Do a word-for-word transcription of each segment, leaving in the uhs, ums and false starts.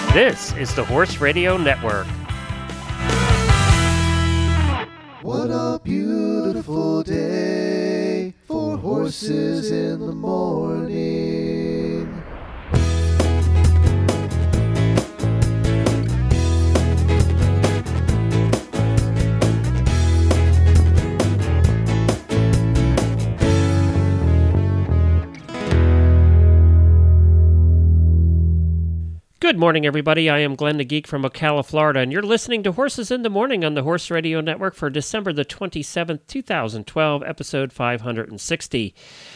This is the Horse Radio Network. What a beautiful day for horses in the morning. Good morning, everybody. I am Glenn the Geek from Ocala, Florida, and you're listening to Horses in the Morning on the Horse Radio Network for December the twenty-seventh, two thousand twelve, episode five hundred sixty.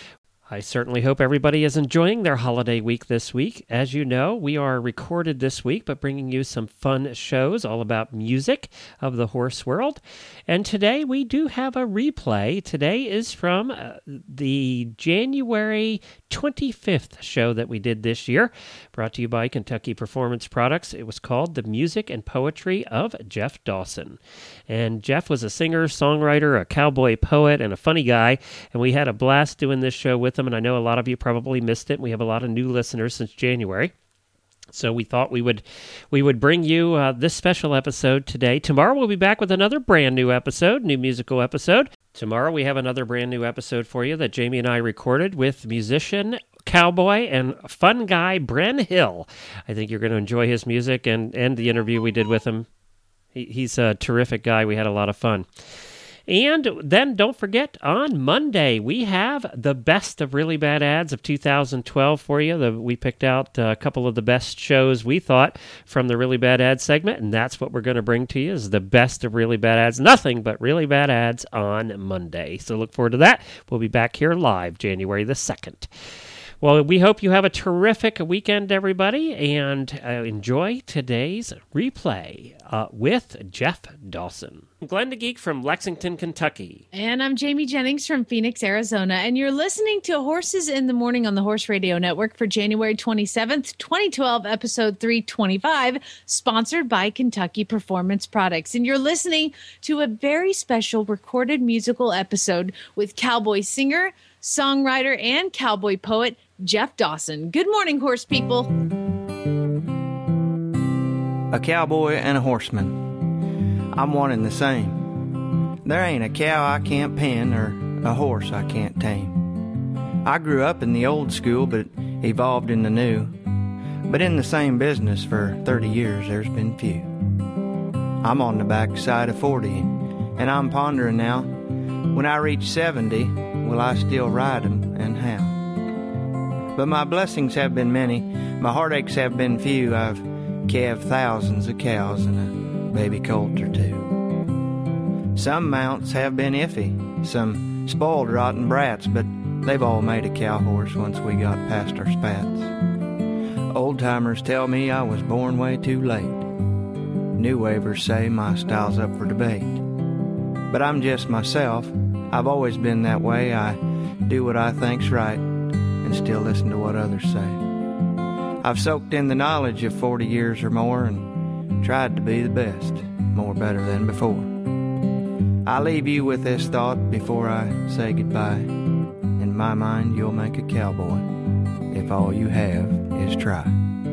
I certainly hope everybody is enjoying their holiday week this week. As you know, we are recorded this week, but bringing you some fun shows all about music of the horse world. And today we do have a replay. Today is from uh, the January twenty-fifth show that we did this year, brought to you by Kentucky Performance Products. It was called The Music and Poetry of Jeff Dawson. And Jeff was a singer, songwriter, a cowboy poet, and a funny guy, and we had a blast doing this show with him, and I know a lot of you probably missed it. We have a lot of new listeners since January. So we thought we would we would bring you uh, this special episode today. Tomorrow we'll be back with another brand new episode, new musical episode. Tomorrow we have another brand new episode for you that Jamie and I recorded with musician, cowboy, and fun guy Bren Hill. I think you're going to enjoy his music and, and the interview we did with him. He, he's a terrific guy. We had a lot of fun. And then don't forget, on Monday, we have the best of really bad ads of two thousand twelve for you. The, we picked out a couple of the best shows we thought from the really bad ads segment, and that's what we're going to bring to you is the best of really bad ads. Nothing but really bad ads on Monday. So look forward to that. We'll be back here live January the second. Well, we hope you have a terrific weekend, everybody, and uh, enjoy today's replay uh, with Jeff Dawson. I'm Glenn the Geek from Lexington, Kentucky. And I'm Jamie Jennings from Phoenix, Arizona, and you're listening to Horses in the Morning on the Horse Radio Network for January twenty-seventh, twenty twelve, episode three twenty-five, sponsored by Kentucky Performance Products. And you're listening to a very special recorded musical episode with cowboy singer, songwriter, and cowboy poet Jeff Dawson. Good morning, horse people. A cowboy and a horseman, I'm one and the same. There ain't a cow I can't pen or a horse I can't tame. I grew up in the old school but evolved in the new. But in the same business for thirty years there's been few. I'm on the backside of forty and I'm pondering now, when I reach seventy, will I still ride 'em and how? But my blessings have been many, my heartaches have been few. I've calved thousands of cows and a baby colt or two. Some mounts have been iffy, some spoiled rotten brats, but they've all made a cow horse once we got past our spats. Old-timers tell me I was born way too late. New wavers say my style's up for debate. But I'm just myself, I've always been that way. I do what I think's right and still listen to what others say. I've soaked in the knowledge of forty years or more and tried to be the best, more better than before. I leave you with this thought before I say goodbye. In my mind, you'll make a cowboy if all you have is try.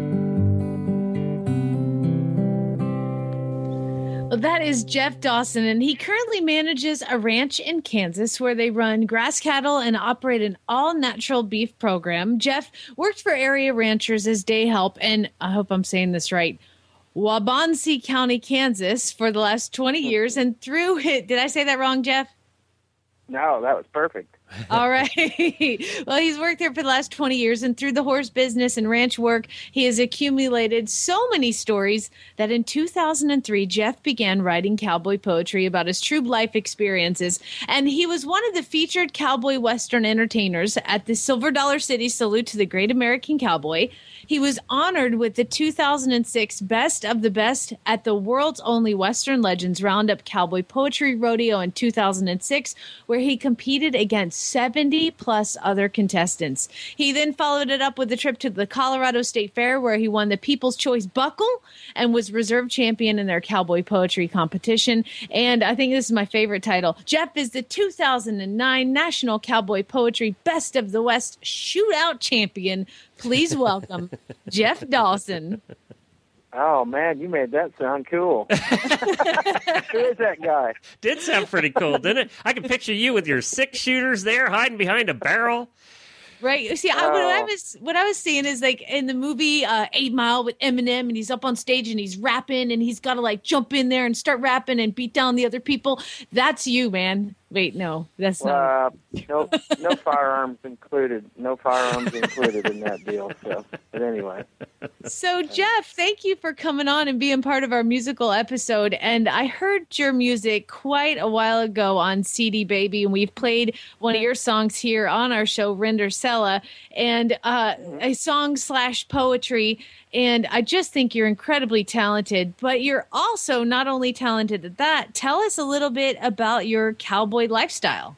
Well, that is Jeff Dawson, and he currently manages a ranch in Kansas where they run grass cattle and operate an all-natural beef program. Jeff worked for area ranchers as day help, and I hope I'm saying this right, Waubonsee County, Kansas, for the last twenty years, and through it, did I say that wrong, Jeff? No, that was perfect. All right. Well, he's worked there for the last twenty years, and through the horse business and ranch work, he has accumulated so many stories that in two thousand three, Jeff began writing cowboy poetry about his true life experiences, and he was one of the featured cowboy Western entertainers at the Silver Dollar City Salute to the Great American Cowboy. He was honored with the two thousand six Best of the Best at the World's Only Western Legends Roundup Cowboy Poetry Rodeo in two thousand six, where he competed against seventy plus other contestants. He then followed it up with a trip to the Colorado State Fair, where he won the People's Choice Buckle and was reserve champion in their cowboy poetry competition. And I think this is my favorite title. Jeff is the two thousand nine National Cowboy Poetry Best of the West Shootout Champion. Please welcome Jeff Dawson. Oh, man, you made that sound cool. Who is that guy? Did sound pretty cool, didn't it? I can picture you with your six shooters there hiding behind a barrel. Right. See, I, what I was what I was seeing is like in the movie uh, Eight Mile with Eminem, and he's up on stage and he's rapping, and he's got to like jump in there and start rapping and beat down the other people. That's you, man. Wait, no, that's not. Uh, no, no firearms included. No firearms included in that deal. So, but anyway. So, Jeff, thank you for coming on and being part of our musical episode. And I heard your music quite a while ago on C D Baby, and we've played one of your songs here on our show, Render Sella, and uh, a song slash poetry. And I just think you're incredibly talented, but you're also not only talented at that. Tell us a little bit about your cowboy lifestyle.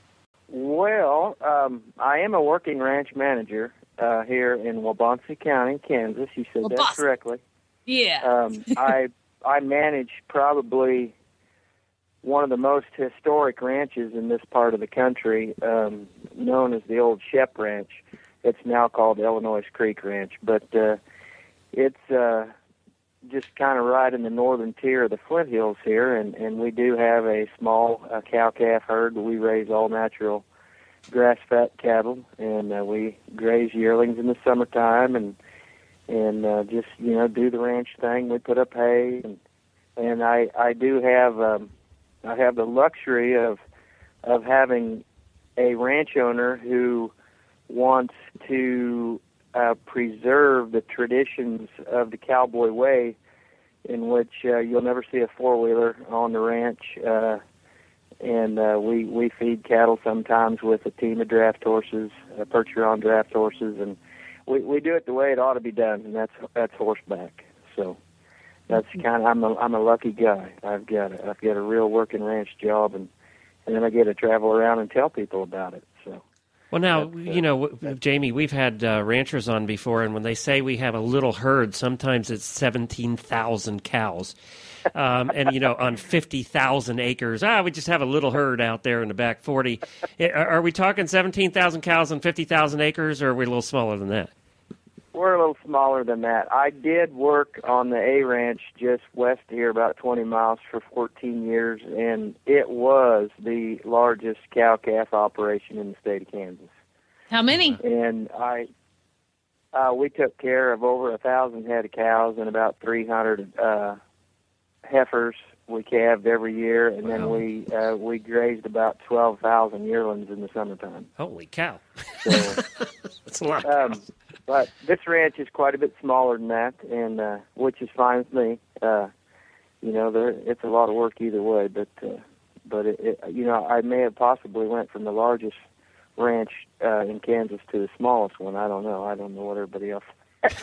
Well, um, I am a working ranch manager uh, here in Waubonsee County, Kansas. You said that Waubonsee. correctly. Yeah. Um, I I manage probably one of the most historic ranches in this part of the country, um, known as the Old Shep Ranch. It's now called Illinois Creek Ranch, but uh, it's uh, just kind of right in the northern tier of the Flint Hills here, and, and we do have a small uh, cow-calf herd. We raise all-natural grass-fat cattle, and uh, we graze yearlings in the summertime, and and uh, just, you know, do the ranch thing. We put up hay, and and I I do have um, I have the luxury of of having a ranch owner who wants to uh, preserve the traditions of the cowboy way, in which uh, you'll never see a four-wheeler on the ranch, uh, and uh, we we feed cattle sometimes with a team of draft horses, uh, Percheron draft horses, and we we do it the way it ought to be done, and that's that's horseback. So that's kind of I'm a I'm a lucky guy. I've got a, I've got a real working ranch job, and and then I get to travel around and tell people about it. So. Well, now, That's, uh, you know, w- Jamie, we've had uh, ranchers on before, and when they say we have a little herd, sometimes it's seventeen thousand cows. Um, and, you know, on fifty thousand acres, ah, we just have a little herd out there in the back forty. Are are we talking seventeen thousand cows on fifty thousand acres, or are we a little smaller than that? We're a little smaller than that. I did work on the A Ranch just west of here, about twenty miles, for fourteen years, and it was the largest cow-calf operation in the state of Kansas. How many? And I, uh, we took care of over a thousand head of cows and about three hundred uh, heifers. We calved every year, and then Wow. we uh, we grazed about twelve thousand yearlings in the summertime. Holy cow. So, That's a lot of um, cows. but this ranch is quite a bit smaller than that, and uh, which is fine with me. Uh, you know, there, it's a lot of work either way, but uh, but it, it, you know, I may have possibly went from the largest ranch uh, in Kansas to the smallest one. I don't know. I don't know what everybody else.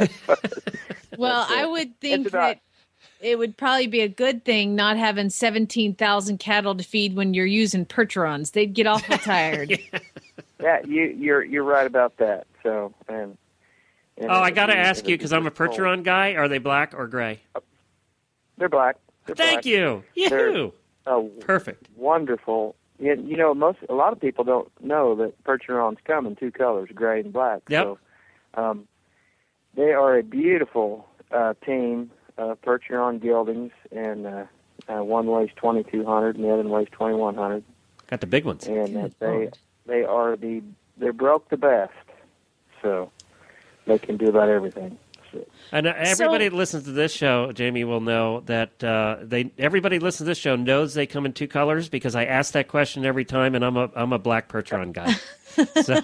Well, That's, uh, I would think it's about- that it would probably be a good thing not having seventeen thousand cattle to feed when you're using Percherons. They'd get awful tired. Yeah, you, you're you're right about that. So, and, and Oh, I it'll got to be- ask it'll you, be because I'm a just cold. Percheron guy. Are they black or gray? They're black. They're Thank black. you. They're- Yahoo. Oh, Perfect. wonderful. You, you know, most a lot of people don't know that Percherons come in two colors, gray and black. Yep. So, um, they are a beautiful uh, team of Percheron geldings, and uh, uh, one weighs twenty-two hundred and the other one weighs twenty-one hundred. Got the big ones. And uh, Good they Lord. they are the they broke the best, so they can do about everything. So, And uh, everybody that listens to this show, Jamie, will know that uh, they. Everybody that listens to this show knows they come in two colors, because I ask that question every time, and I'm a I'm a black Percheron guy. So,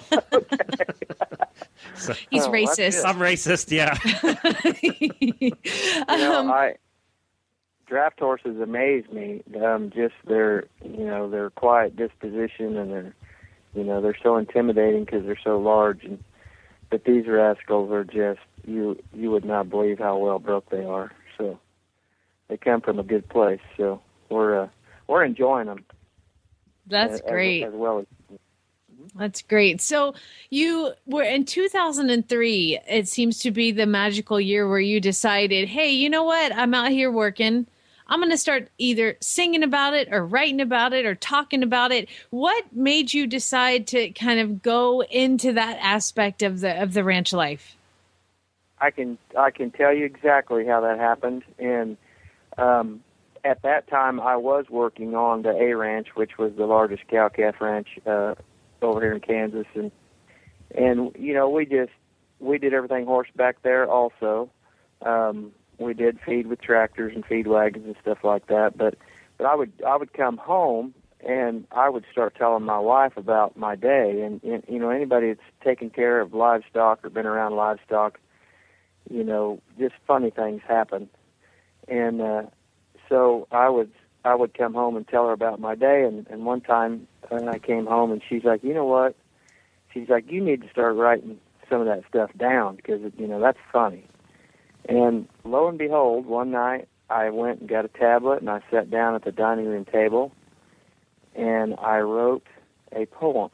so He's Oh, that's racist. good. I'm racist, yeah. you know, Um, I draft horses amaze me. Um, just their, you know, their quiet disposition, and their, you know, they're so intimidating because they're so large. And but these rascals are just you. You would not believe how well built they are. So they come from a good place. So we're uh, we're enjoying them. That's as, great. As, as well as. That's great. So you were in two thousand three, it seems to be the magical year where you decided, hey, you know what? I'm out here working. I'm going to start either singing about it or writing about it or talking about it. What made you decide to kind of go into that aspect of the of the ranch life? I can I can tell you exactly how that happened. And um, at that time, I was working on the A Ranch, which was the largest cow-calf ranch uh, over here in Kansas, and and you know we just we did everything horseback there also. Um, we did feed with tractors and feed wagons and stuff like that. But but I would I would come home and I would start telling my wife about my day. And, and you know anybody that's taken care of livestock or been around livestock, you know, just funny things happen. And uh, so I would I would come home and tell her about my day. And, and one time uh, I came home and she's like, you know what? She's like, you need to start writing some of that stuff down because, you know, that's funny. And lo and behold, one night I went and got a tablet and I sat down at the dining room table and I wrote a poem.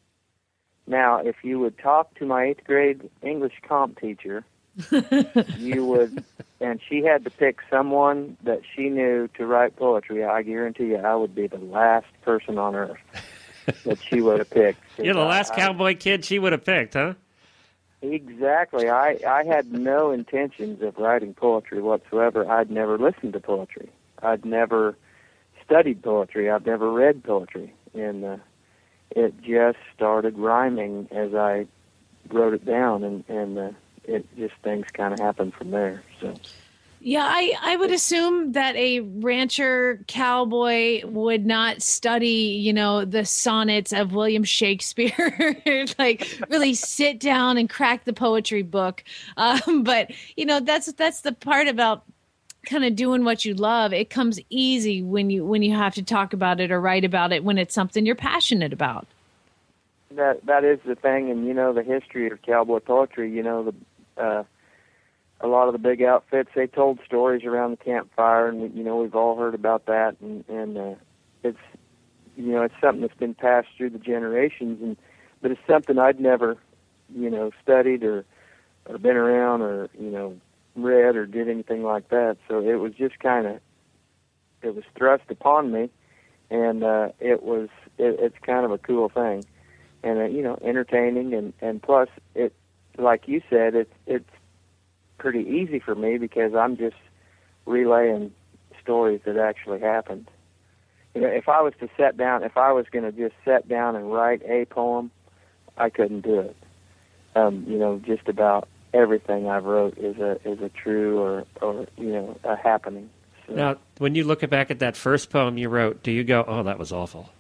Now, if you would talk to my eighth grade English comp teacher, you would, and she had to pick someone that she knew to write poetry, I guarantee you I would be the last person on earth that she would have picked. You're the last I, cowboy kid she would have picked, huh? Exactly. I, I had no intentions of writing poetry whatsoever. I'd never listened to poetry. I'd never studied poetry. I've never read poetry. And uh, it just started rhyming as I wrote it down, and, and uh, it just things kind of happened from there. So. Yeah, I, I would assume that a rancher cowboy would not study, you know, the sonnets of William Shakespeare, like really sit down and crack the poetry book. Um, but, you know, that's that's the part about kind of doing what you love. It comes easy when you when you have to talk about it or write about it when it's something you're passionate about. That that is the thing, and, you know, the history of cowboy poetry, you know, the uh, a lot of the big outfits, they told stories around the campfire, and, you know, we've all heard about that, and, and uh, it's, you know, it's something that's been passed through the generations, and but it's something I'd never, you know, studied or, or been around or, you know, read or did anything like that, so it was just kind of, it was thrust upon me, and uh, it was, it, it's kind of a cool thing, and, uh, you know, entertaining, and, and plus, it, like you said, it's it's pretty easy for me because I'm just relaying stories that actually happened. You know, if I was to sit down, if I was going to just sit down and write a poem, I couldn't do it. Um, you know, just about everything I've wrote is a is a true or or you know a happening. So, now, when you look back at that first poem you wrote, do you go, "Oh, that was awful"?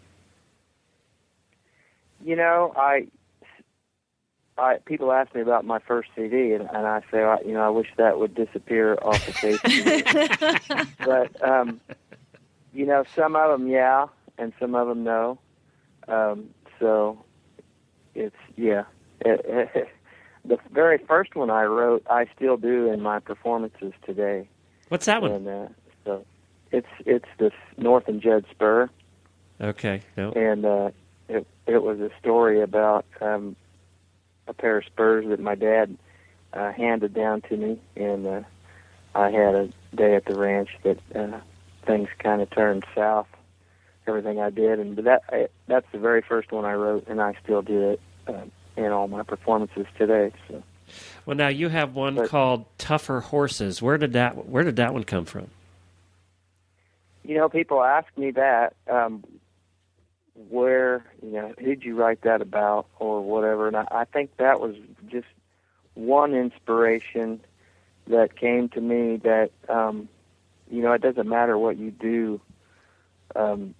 You know, I. I, people ask me about my first C D, and, and I say, you know, I wish that would disappear off the face of the earth. But, um, you know, some of them, yeah, and some of them, no. Um, so it's, yeah. It, it, the very first one I wrote, I still do in my performances today. What's that one? And, uh, so it's it's the North and Judd Spur. Okay, no. And uh, it it was a story about um, a pair of spurs that my dad uh, handed down to me, and uh, I had a day at the ranch that uh, things kind of turned south. Everything I did, and but that I, that's the very first one I wrote, and I still do it uh, in all my performances today. So. Well, now you have one but, called "Tougher Horses." Where did that Where did that one come from? You know, people ask me that. Um, where, you know, who'd you write that about or whatever, and I, I think that was just one inspiration that came to me that, um, you know, it doesn't matter what you do. Um,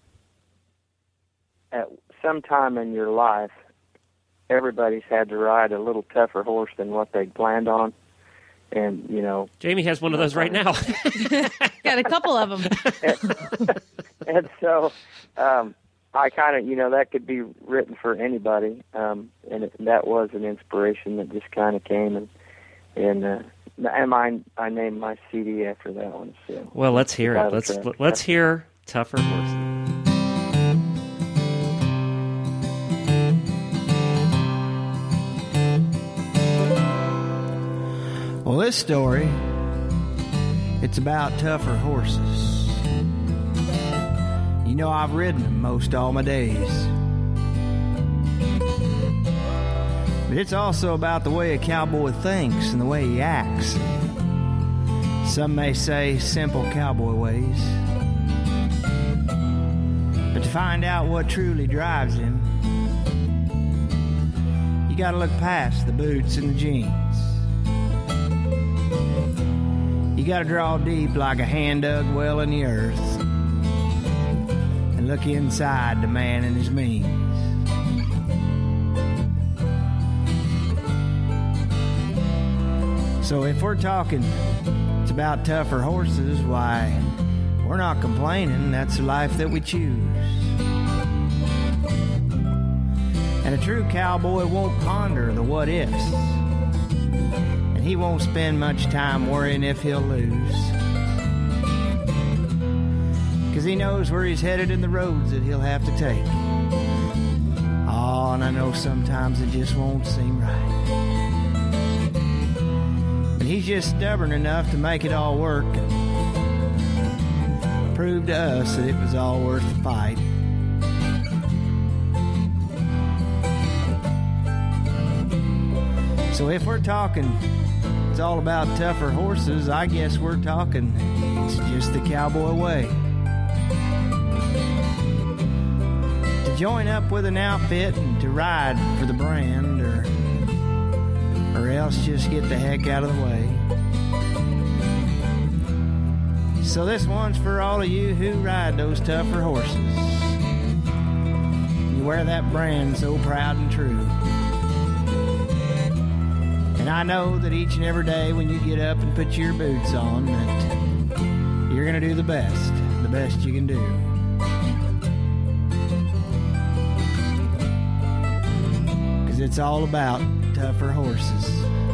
at some time in your life, everybody's had to ride a little tougher horse than what they planned on. And, you know... Jamie has one of those right now. Got a couple of them. and, and so... Um, I kind of, you know, that could be written for anybody, um, and it, that was an inspiration that just kind of came, and and uh, and I I named my C D after that one. So well, let's hear it. Let's track. let's hear "Tougher Horses." Well, this story, it's about tougher horses. You know, I've ridden them most all my days. But But it's also about the way a cowboy thinks and the way he acts. Some may say simple cowboy ways. But to find out what truly drives him, you gotta look past the boots and the jeans. You gotta draw deep like a hand-dug well in the earth and look inside the man and his means. So if we're talking it's about tougher horses, why, we're not complaining. That's the life that we choose. And a true cowboy won't ponder the what-ifs. And he won't spend much time worrying if he'll lose. Because he knows where he's headed and the roads that he'll have to take. Oh, and I know sometimes it just won't seem right. But he's just stubborn enough to make it all work. And prove to us that it was all worth the fight. So if we're talking it's all about tougher horses, I guess we're talking it's just the cowboy way. To join up with an outfit and to ride for the brand, or or else just get the heck out of the way. So this one's for all of you who ride those tougher horses. You wear that brand so proud and true. And I know that each and every day when you get up and put your boots on, that you're going to do the best, the best you can do. Because it's all about tougher horses.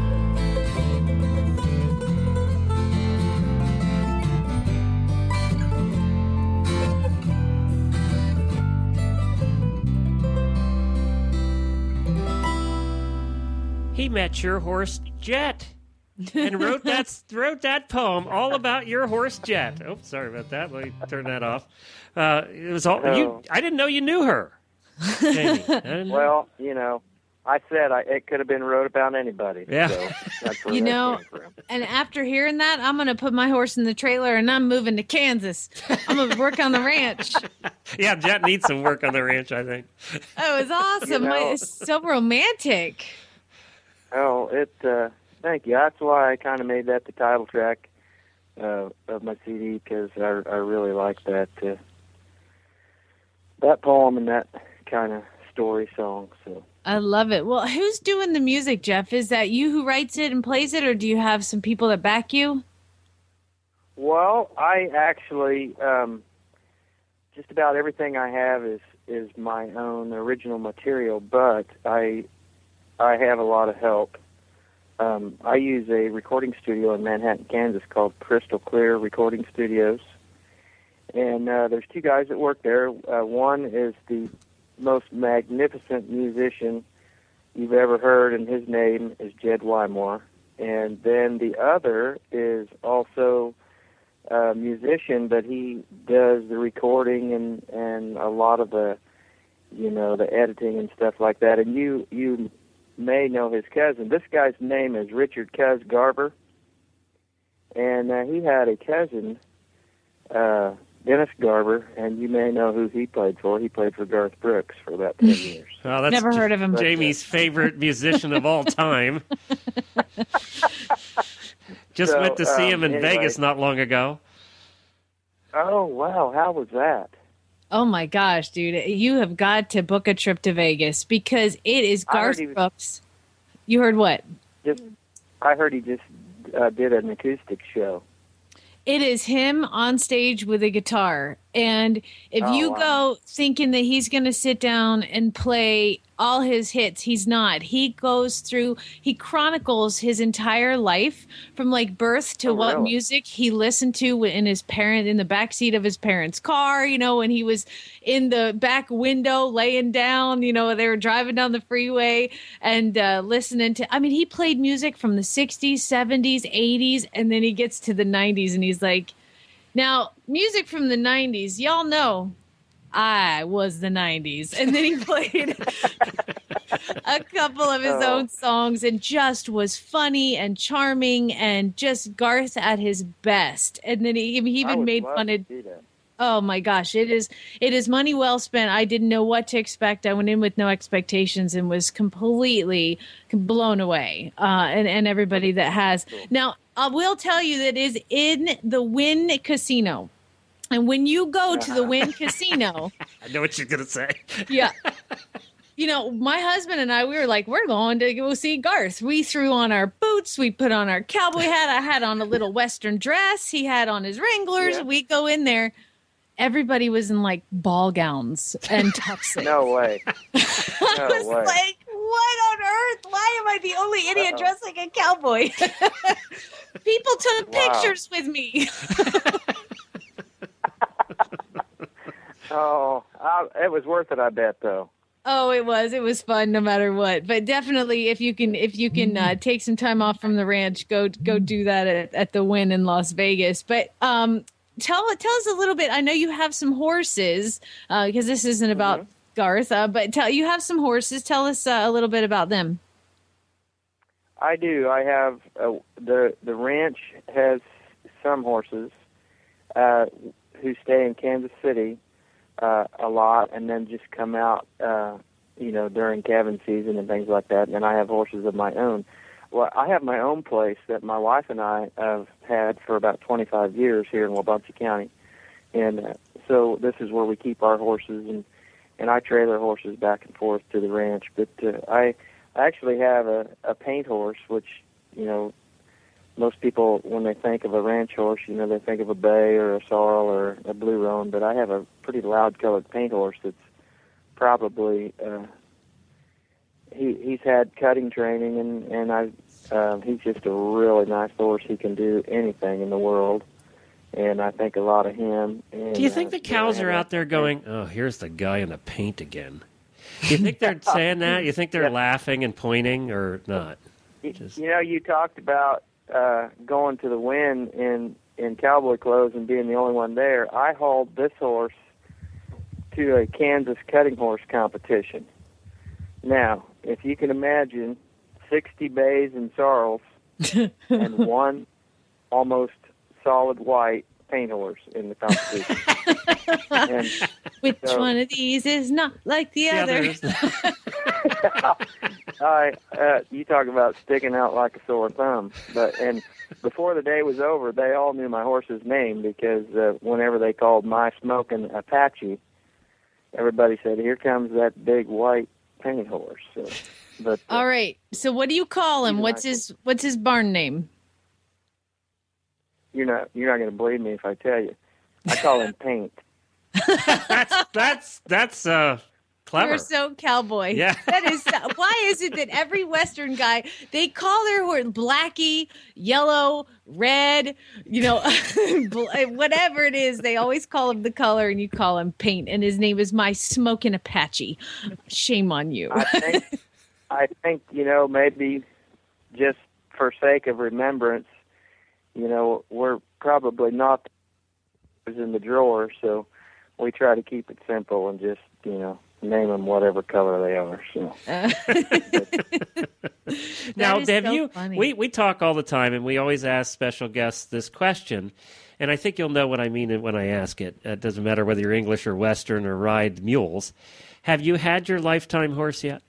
He met your horse Jet and wrote that wrote that poem all about your horse Jet. Oh, sorry about that. Let me turn that off. Uh, it was all Oh. you. I didn't know you knew her, Jamie. I didn't know. Well, you know, I said I, it could have been wrote about anybody. Yeah. So that's where You that know, came from. and after hearing that, I'm going to put my horse in the trailer and I'm moving to Kansas. I'm going to work on the ranch. Yeah, Jet needs some work on the ranch, I think. Oh, it's awesome. You know- My- it's so romantic. Oh, it. Uh, thank you. That's why I kind of made that the title track uh, of my C D, because I, I really like that uh, that poem and that kind of story song. So. I love it. Well, who's doing the music, Jeff? Is that you who writes it and plays it, or do you have some people that back you? Well, I actually um, just about everything I have is is my own original material, but I I have a lot of help. Um, I use a recording studio in Manhattan, Kansas called Crystal Clear Recording Studios, and uh, there's two guys that work there. Uh, one is the most magnificent musician you've ever heard, and his name is Jed Wymore. And then the other is also a musician, but he does the recording and, and a lot of the, you know, the editing and stuff like that. And you you may know his cousin. This guy's name is Richard Cuz Garber, and uh, he had a cousin, uh, Dennis Garber, and you may know who he played for. He played for Garth Brooks for about ten years. Well, that's Never heard of him. Jamie's favorite musician of all time. Just So, went to see him um, in anyway. Vegas not long ago. Oh, wow. How was that? Oh my gosh, dude. You have got to book a trip to Vegas because it is I heard Garth he was- Brooks. You heard what? Just, I heard he just uh, did an acoustic show. It is him on stage with a guitar. And if Oh, you wow. go thinking that he's going to sit down and play all his hits, he's not. He goes through, he chronicles his entire life from like birth to Oh, what really? music he listened to in his parent, in the backseat of his parents' car, you know, when he was in the back window laying down, you know, they were driving down the freeway and uh, listening to, I mean, he played music from the sixties, seventies, eighties, and then he gets to the nineties and he's like, now, music from the nineties, y'all know I was the nineties. And then he played a couple of his Oh. own songs and just was funny and charming and just Garth at his best. And then he, he I even would made love fun to of, see that. oh my gosh, it is, it is money well spent. I didn't know what to expect. I went in with no expectations and was completely blown away. Uh, and, and everybody that has. Now, I will tell you that it is in the Wynn Casino. And when you go to the Wynn Casino, I know what you're going to say. yeah. You know, my husband and I, we were like, we're going to go see Garth. We threw on our boots. We put on our cowboy hat. I had on a little Western dress. He had on his Wranglers. Yeah. We go in there. Everybody was in like ball gowns and tuxes. No way. I No was way. like, what on earth? Why am I the only idiot Uh-oh. dressed like a cowboy? People took Wow. pictures with me. Oh, I, it was worth it, I bet, though. Oh, it was. It was fun no matter what. But definitely if you can if you can uh, take some time off from the ranch, go go do that at, at the Wynn in Las Vegas. But um tell tell us a little bit. I know you have some horses uh, because this isn't about Mm-hmm. Garth, uh, but tell you have some horses. Tell us uh, a little bit about them. I do. I have uh, the the ranch has some horses uh, who stay in Kansas City uh, a lot, and then just come out, uh, you know, during calving season and things like that. And then I have horses of my own. Well, I have my own place that my wife and I have had for about twenty-five years here in Wabunsee County, and uh, so this is where we keep our horses, and and I trailer horses back and forth to the ranch. But uh, I I actually have a, a paint horse, which, you know, most people, when they think of a ranch horse, you know, they think of a bay or a sorrel or a blue roan, but I have a pretty loud-colored paint horse that's probably, uh, he he's had cutting training, and, and I, um, he's just a really nice horse. He can do anything in the world, and I think a lot of him. And, Do you think uh, the cows yeah, I are have out there a- going, oh, here's the guy in the paint again? Do you think they're saying that? You think they're Yeah. laughing and pointing or not? You, Just- you know, you talked about uh, going to the Wynn in in cowboy clothes and being the only one there. I hauled this horse to a Kansas cutting horse competition. Now, if you can imagine, sixty bays and sorrels and one almost solid white paint horse in the competition. and Which So- one of these is not like the, The other? others. I, uh, you talk about sticking out like a sore thumb. But and before the day was over, they all knew my horse's name because uh, whenever they called my smoking Apache, everybody said, "Here comes that big white paint horse." So, but uh, All right. So what do you call him? He's a What's nice his what's his barn name? you're not you're not going to believe me if I tell you. I call him Paint. that's that's that's uh, clever. You're so cowboy. Yeah. That is so, why is it that every Western guy, they call their horse Blackie, yellow, red, you know, bl- whatever it is, they always call him the color and you call him Paint. And his name is My Smokin' Apache. Shame on you. I think I think you know maybe just for sake of remembrance, you know, we're probably not in the drawer, so we try to keep it simple and just, you know, name them whatever color they are. So Now, is have so you? funny. We we talk all the time, and we always ask special guests this question, and I think you'll know what I mean when I ask it. It doesn't matter whether you're English or Western or ride mules. Have you had your lifetime horse yet?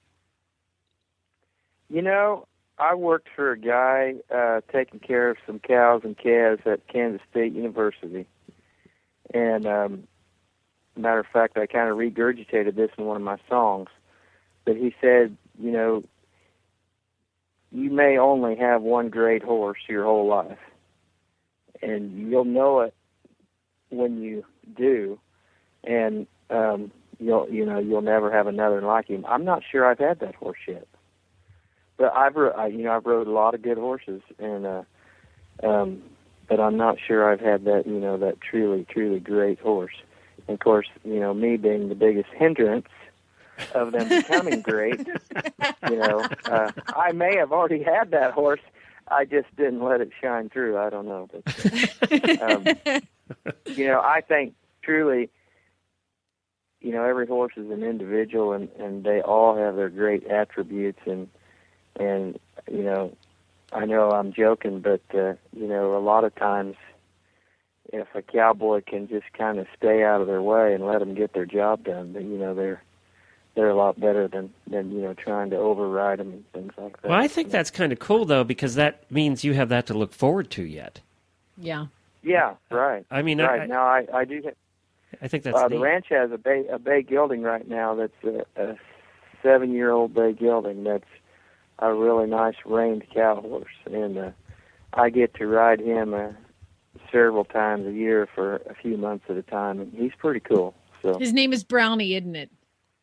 you know, I worked for a guy uh, taking care of some cows and calves at Kansas State University, and um, matter of fact, I kind of regurgitated this in one of my songs. But he said, you know, you may only have one great horse your whole life, and you'll know it when you do, and um, you'll you know you'll never have another like him. I'm not sure I've had that horse yet, but I've ro- I, you know I've rode a lot of good horses, and uh, um, but I'm not sure I've had that you know that truly truly great horse. And of course, you know me being the biggest hindrance of them becoming great, you know, uh, I may have already had that horse. I just didn't let it shine through. I don't know. But, um, you know, I think truly you know, every horse is an individual, and, and they all have their great attributes. And, and you know, I know I'm joking, but, uh, you know, a lot of times if a cowboy can just kind of stay out of their way and let them get their job done, then, you know, they're they're a lot better than, than, you know, trying to override them and things like that. Well, I think that's kind of cool, though, because that means you have that to look forward to yet. Yeah. Yeah, right. I mean, right. I, now I, I do. I think that's uh, neat. the ranch has a bay a bay gelding right now. That's a, a seven year old bay gelding. That's a really nice reined cow horse, and uh, I get to ride him uh, several times a year for a few months at a time, and he's pretty cool. So His name is Brownie, isn't it?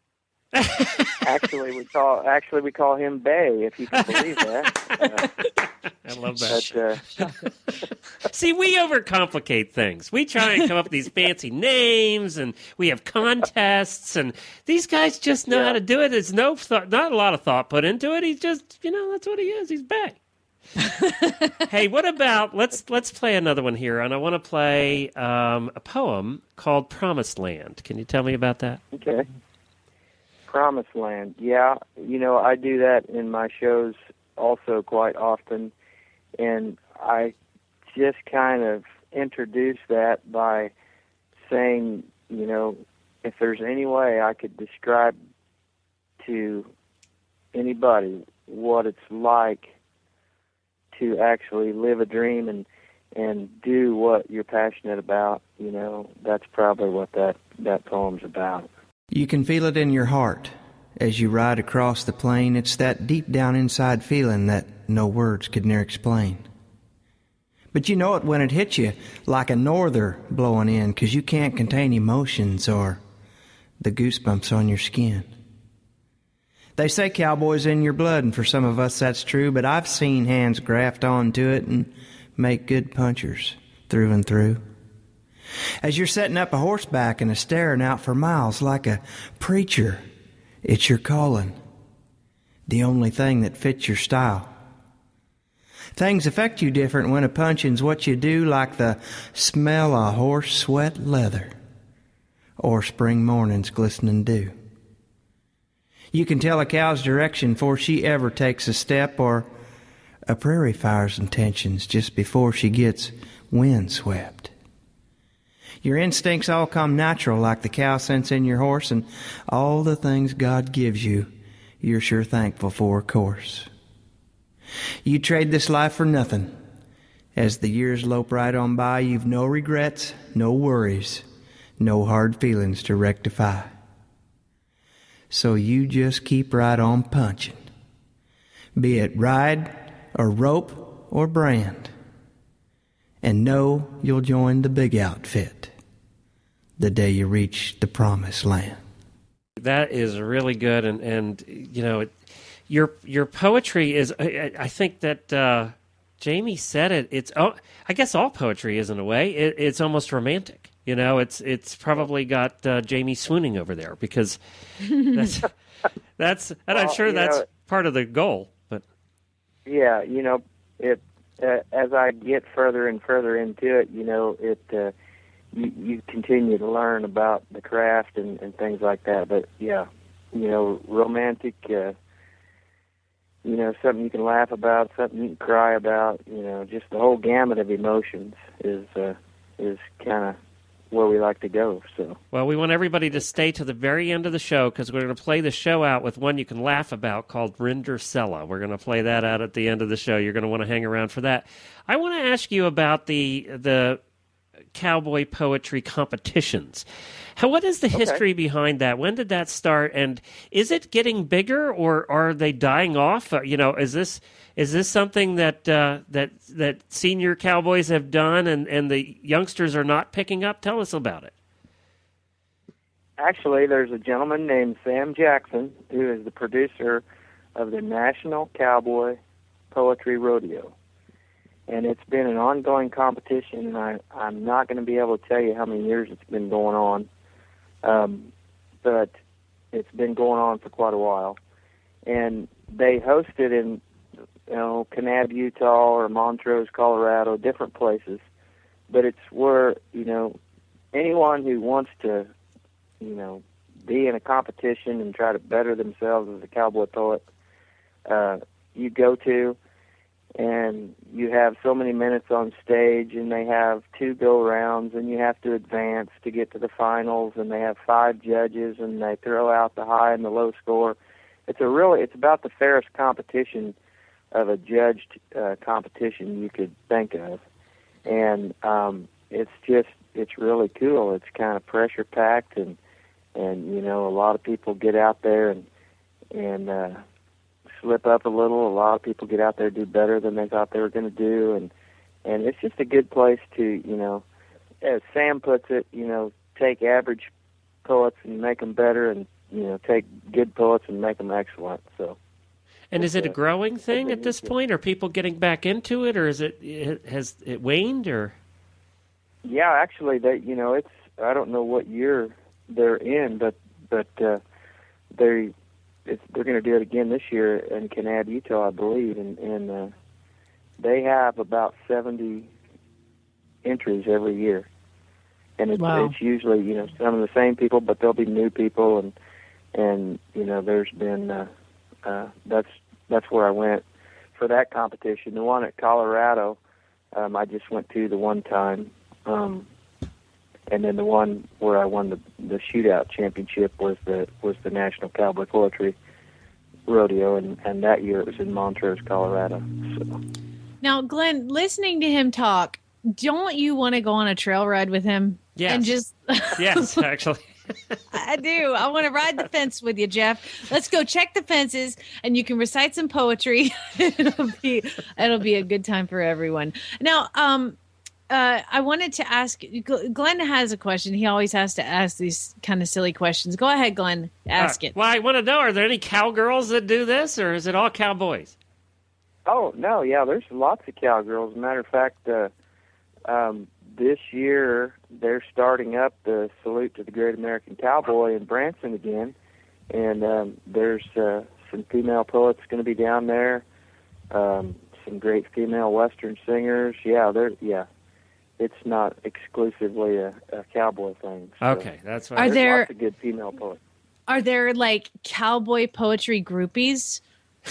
actually, we call actually we call him Bay, if you can believe that. Uh, I love that. but, uh, See, we overcomplicate things. We try and come up with these fancy names, and we have contests, and these guys just know Yeah. how to do it. There's no thought, not a lot of thought put into it. He's just, you know, that's what he is. He's Bay. Hey, what about let's let's play another one here, and I want to play um, a poem called "Promised Land." Can you tell me about that? Okay. Promised Land. Yeah, you know, I do that in my shows also quite often, and I just kind of introduce that by saying, you know, if there's any way I could describe to anybody what it's like to actually live a dream and and do what you're passionate about, you know, that's probably what that, that poem's about. You can feel it in your heart as you ride across the plain. It's that deep down inside feeling that no words could ne'er explain. But you know it when it hits you like a norther blowing in, 'cause you can't contain emotions or the goosebumps on your skin. They say cowboy's in your blood, and for some of us that's true, but I've seen hands graft onto it and make good punchers through and through. As you're setting up a horseback and a staring out for miles like a preacher, it's your calling, the only thing that fits your style. Things affect you different when a punching's what you do, like the smell of horse sweat leather or spring morning's glistening dew. You can tell a cow's direction before she ever takes a step, or a prairie fire's intentions just before she gets windswept. Your instincts all come natural like the cow sense in your horse, and all the things God gives you, you're sure thankful for, of course. You trade this life for nothing. As the years lope right on by, you've no regrets, no worries, no hard feelings to rectify. So you just keep right on punching, be it ride or rope or brand, and know you'll join the big outfit the day you reach the promised land. That is really good, and and you know, it, your your poetry is. I, I think that uh, Jamie said it. It's oh, I guess all poetry is in a way. It, it's almost romantic. You know, it's it's probably got uh, Jamie swooning over there because that's that's, and well, I'm sure that's know, part of the goal. But yeah, you know, it uh, as I get further and further into it, you know, it. Uh, You, you continue to learn about the craft and, and things like that. But, yeah, you know, romantic, uh, you know, something you can laugh about, something you can cry about, you know, just the whole gamut of emotions is uh, is kind of where we like to go. So, well, we want everybody to stay to the very end of the show because we're going to play the show out with one you can laugh about called Rindersella. We're going to play that out at the end of the show. You're going to want to hang around for that. I want to ask you about the the cowboy poetry competitions. How, what is the Okay. history behind that? When did that start? And is it getting bigger, or are they dying off? Uh, you know, is this is this something that uh, that that senior cowboys have done, and, and the youngsters are not picking up? Tell us about it. actually, there's a gentleman named Sam Jackson who is the producer of the National Cowboy Poetry Rodeo. And it's been an ongoing competition, and I, I'm not going to be able to tell you how many years it's been going on, um, but it's been going on for quite a while. And they host it in, you know, Kanab, Utah, or Montrose, Colorado, different places. But it's where, you know, anyone who wants to, you know, be in a competition and try to better themselves as a cowboy poet, uh, you go to, and you have so many minutes on stage, and they have two go-rounds, and you have to advance to get to the finals, and they have five judges, and they throw out the high and the low score. It's a really, it's about the fairest competition of a judged uh, competition you could think of, and um, it's just, it's really cool. It's kind of pressure-packed, and and you know, a lot of people get out there and and uh, slip up a little. A lot of people get out there and do better than they thought they were going to do, and and it's just a good place to, you know, as Sam puts it, you know, take average poets and make them better, and you know, take good poets and make them excellent. So. And is it a growing thing at this point? Are people getting back into it, or is it, it has it waned, or? Yeah, actually, they, you know, it's, I don't know what year they're in, but but uh, they it's, they're going to do it again this year in Kanab, Utah, I believe, and and uh, they have about seventy entries every year, and it's, Wow. it's usually, you know, some of the same people, but there'll be new people, and and you know, there's been. Uh, Uh, that's that's where I went for that competition. The one at Colorado, um, I just went to the one time, um, and then the one where I won the the shootout championship was the was the National Cowboy Poetry Rodeo, and, and that year it was in Montrose, Colorado. So. Now, Glenn, listening to him talk, don't you want to go on a trail ride with him? Yes. And just Yes, actually. I do. I want to ride the fence with you, Jeff. Let's go check the fences, and you can recite some poetry. it'll be it'll be a good time for everyone. Now, um, uh, I wanted to ask. Glenn has a question. He always has to ask these kind of silly questions. Go ahead, Glenn. Ask Uh, it. Well, I want to know: are there any cowgirls that do this, or is it all cowboys? Oh no, yeah, there's lots of cowgirls. As a matter of fact, uh, um, this year they're starting up the Salute to the Great American Cowboy in Branson again, and um, there's uh, some female poets going to be down there, um, some great female Western singers. Yeah, they're yeah, it's not exclusively a, a cowboy thing. So Okay, that's what. Are there's there- lots of good female poets. Are there like cowboy poetry groupies?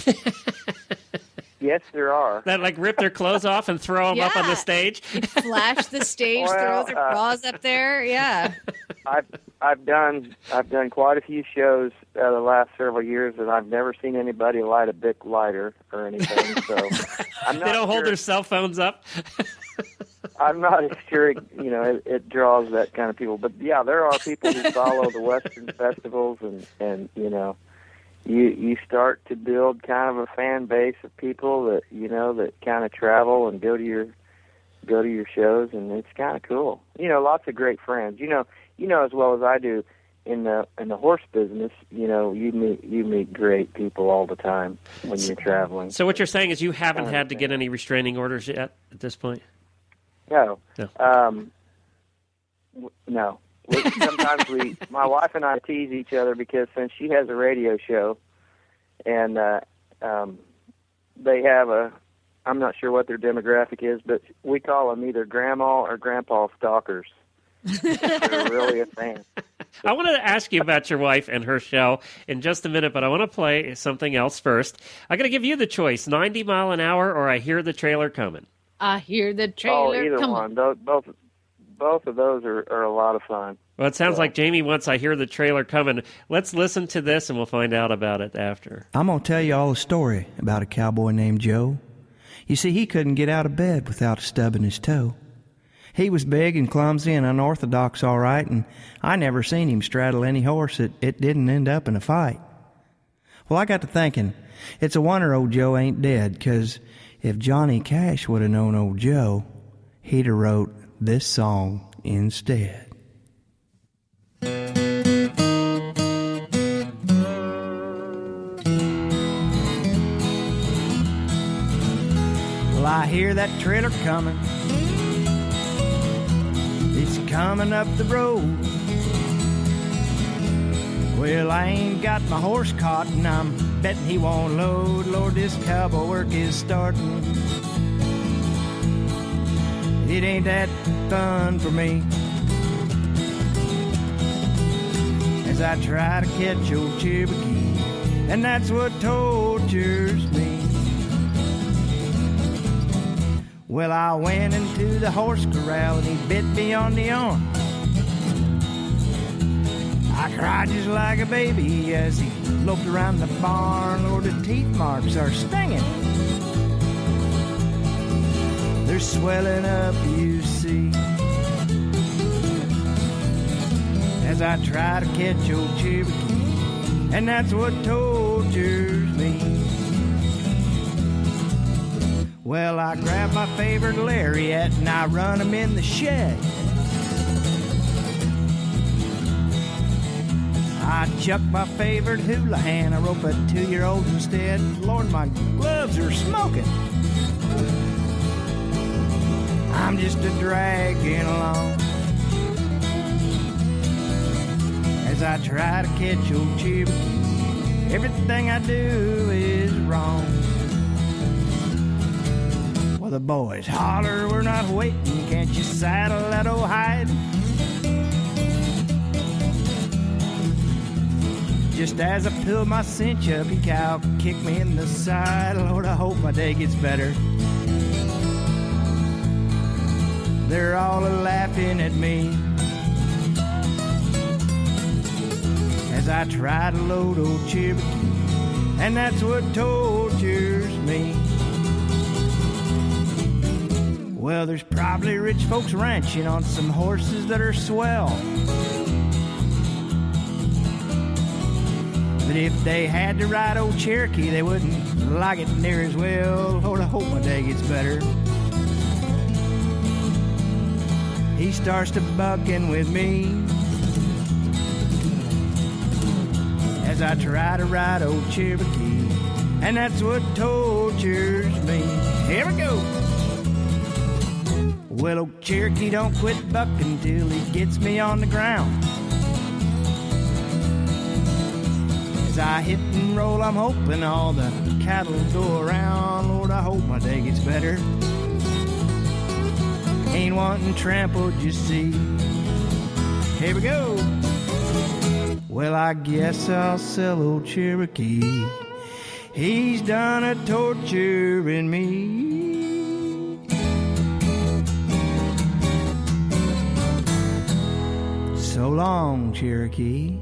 Yes, there are. that like rip their clothes off and throw them up on Yeah. the stage? Flash the stage, Well, throw their uh, bras up there. Yeah. I've I've done I've done quite a few shows uh, the last several years, and I've never seen anybody light a Bic lighter or anything. So I'm not They don't hold sure, their cell phones up. I'm not sure. You know, it, it draws that kind of people. But yeah, there are people who follow the Western festivals, and and you know, you you start to build kind of a fan base of people that you know that kind of travel and go to your go to your shows, and it's kind of cool. You know, lots of great friends. You know, you know as well as I do in the in the horse business. You know, you meet you meet great people all the time when you're traveling. So what you're saying is you haven't I had to get understand. any restraining orders yet at this point? No, No. um, w- no. We, sometimes we, my wife and I tease each other because since she has a radio show, and uh, um, they have a, I'm not sure what their demographic is, but we call them either grandma or grandpa stalkers. They're really a fan. I wanted to ask you about your wife and her show in just a minute, but I want to play something else first. I'm going to give you the choice, ninety mile an hour or I Hear the Trailer Coming. I hear the Oh, trailer. either Come one. on. Those, both, both of those are, are a lot of fun. Well, it sounds Yeah. like Jamie wants I Hear the Trailer Coming. Let's listen to this and we'll find out about it after. I'm going to tell you all a story about a cowboy named Joe. You see, he couldn't get out of bed without stubbing his toe. He was big and clumsy and unorthodox, all right, and I never seen him straddle any horse that it didn't end up in a fight. Well, I got to thinking, it's a wonder old Joe ain't dead, 'cause if Johnny Cash would have known old Joe, he'd have wrote this song instead. Well, I hear that trailer coming. It's coming up the road. Well, I ain't got my horse caught, and I'm betting he won't load. Lord, this cowboy work is starting. It ain't that fun for me. As as I try to catch old Cherokee, and that's what tortures me. Well, I went into the horse corral and he bit me on the arm. I cried just like a baby as he loped around the barn. Lord, the teeth marks are stinging. They're swelling up, you see. As I try to catch old Cherokee, and that's what tortures me. Well, I grab my favorite lariat and I run him in the shed. I chuck my favorite houlihan, I rope a two-year-old instead. Lord, my gloves are smoking. I'm just a dragging along as I try to catch old Cherokee. Everything I do is wrong. Well, the boys holler, we're not waiting. Can't you saddle that old hide? Just as I pull my cinch up, he cow kicked me in the side. Lord, I hope my day gets better. They're all laughing at me as I try to load old Cherokee, and that's what tortures me. Well, there's probably rich folks ranching on some horses that are swell. But if they had to ride old Cherokee, they wouldn't like it near as well. Lord, I hope my day gets better. He starts to bucking with me as I try to ride old Cherokee, and that's what tortures me. Here we go. Well, old Cherokee don't quit bucking till he gets me on the ground. As I hit and roll, I'm hoping all the cattle go around. Lord, I hope my day gets better. Ain't wanting trampled, you see. Here we go. Well, I guess I'll sell old Cherokee. He's done a torturing me. So long, Cherokee.